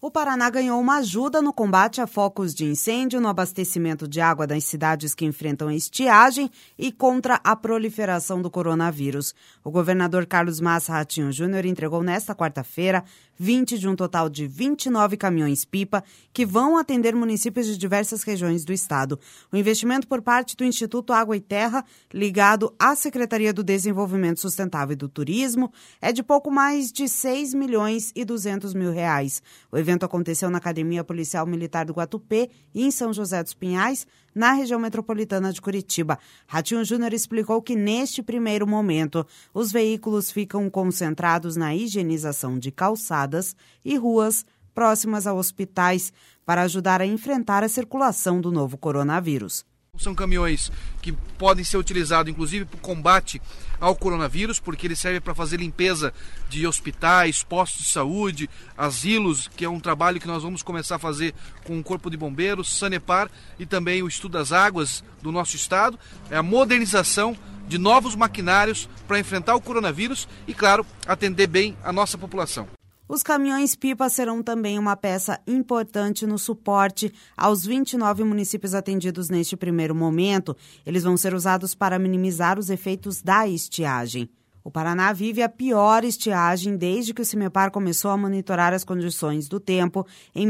O Paraná ganhou uma ajuda no combate a focos de incêndio, no abastecimento de água das cidades que enfrentam estiagem e contra a proliferação do coronavírus. O governador Carlos Massa Ratinho Júnior entregou nesta quarta-feira 20 de um total de 29 caminhões-pipa que vão atender municípios de diversas regiões do estado. O investimento por parte do Instituto Água e Terra, ligado à Secretaria do Desenvolvimento Sustentável e do Turismo, é de pouco mais de 6 milhões e 200 mil reais. O evento aconteceu na Academia Policial Militar do Guatupê e em São José dos Pinhais, na região metropolitana de Curitiba. Ratinho Júnior explicou que, neste primeiro momento, os veículos ficam concentrados na higienização de calçadas e ruas próximas a hospitais para ajudar a enfrentar a circulação do novo coronavírus. São caminhões que podem ser utilizados, inclusive, para o combate ao coronavírus, porque eles servem para fazer limpeza de hospitais, postos de saúde, asilos, que é um trabalho que nós vamos começar a fazer com o Corpo de Bombeiros, Sanepar e também o Estudo das Águas do nosso estado. É a modernização de novos maquinários para enfrentar o coronavírus e, claro, atender bem a nossa população. Os caminhões-pipa serão também uma peça importante no suporte aos 29 municípios atendidos neste primeiro momento. Eles vão ser usados para minimizar os efeitos da estiagem. O Paraná vive a pior estiagem desde que o CIMEPAR começou a monitorar as condições do tempo em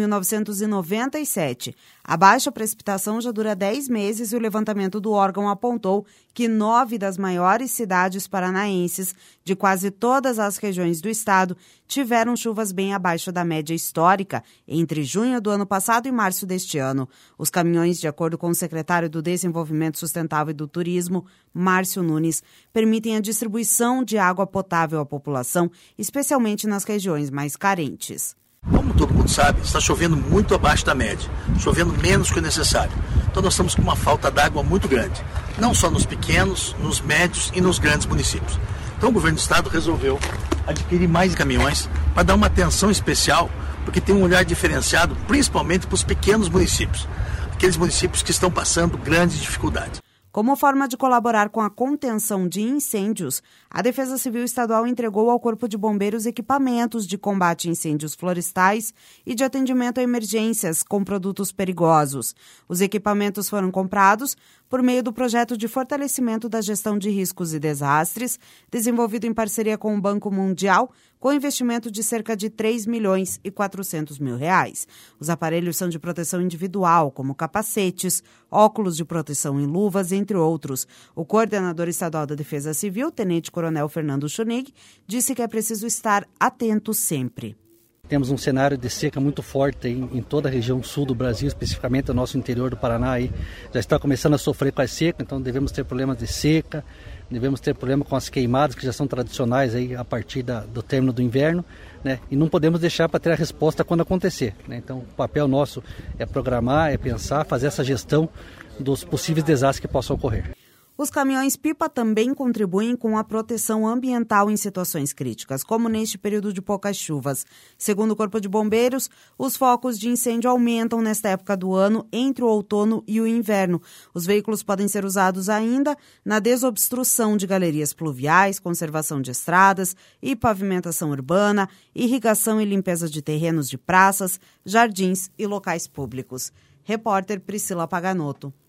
1997. A baixa precipitação já dura 10 meses e o levantamento do órgão apontou que 9 das maiores cidades paranaenses de quase todas as regiões do estado tiveram chuvas bem abaixo da média histórica entre junho do ano passado e março deste ano. Os caminhões, de acordo com o secretário do Desenvolvimento Sustentável e do Turismo, Márcio Nunes, permitem a distribuição de água potável à população, especialmente nas regiões mais carentes. Como todo mundo sabe, está chovendo muito abaixo da média, chovendo menos que o necessário. Então nós estamos com uma falta d'água muito grande, não só nos pequenos, nos médios e nos grandes municípios. Então o governo do estado resolveu adquirir mais caminhões para dar uma atenção especial, porque tem um olhar diferenciado, principalmente para os pequenos municípios, aqueles municípios que estão passando grandes dificuldades. Como forma de colaborar com a contenção de incêndios, a Defesa Civil Estadual entregou ao Corpo de Bombeiros equipamentos de combate a incêndios florestais e de atendimento a emergências com produtos perigosos. Os equipamentos foram comprados por meio do projeto de fortalecimento da gestão de riscos e desastres, desenvolvido em parceria com o Banco Mundial, com investimento de cerca de 3 milhões e 400 mil reais. Os aparelhos são de proteção individual, como capacetes, óculos de proteção e luvas, entre outros. O coordenador estadual da Defesa Civil, Tenente Coronel Fernando Schunig, disse que é preciso estar atento sempre. Temos um cenário de seca muito forte em toda a região sul do Brasil, especificamente o nosso interior do Paraná. Aí já está começando a sofrer com a seca, então devemos ter problemas de seca, devemos ter problema com as queimadas, que já são tradicionais aí a partir do término do inverno, né? E não podemos deixar para ter a resposta quando acontecer, né? Então o papel nosso é programar, é pensar, fazer essa gestão dos possíveis desastres que possam ocorrer. Os caminhões-pipa também contribuem com a proteção ambiental em situações críticas, como neste período de poucas chuvas. Segundo o Corpo de Bombeiros, os focos de incêndio aumentam nesta época do ano, entre o outono e o inverno. Os veículos podem ser usados ainda na desobstrução de galerias pluviais, conservação de estradas e pavimentação urbana, irrigação e limpeza de terrenos de praças, jardins e locais públicos. Repórter Priscila Paganotto.